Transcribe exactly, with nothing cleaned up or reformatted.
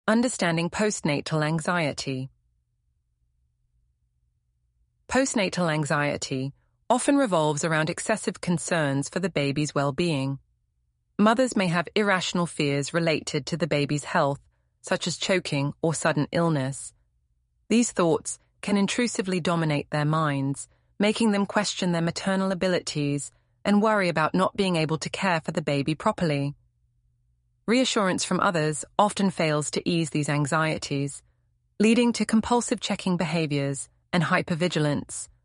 Understanding postnatal anxiety. Postnatal anxiety often revolves around excessive concerns for the baby's well-being. Mothers may have irrational fears related to the baby's health, such as choking or sudden illness. These thoughts can intrusively dominate their minds, making them question their maternal abilities and worry about not being able to care for the baby properly. Reassurance from others often fails to ease these anxieties, leading to compulsive checking behaviors and hypervigilance,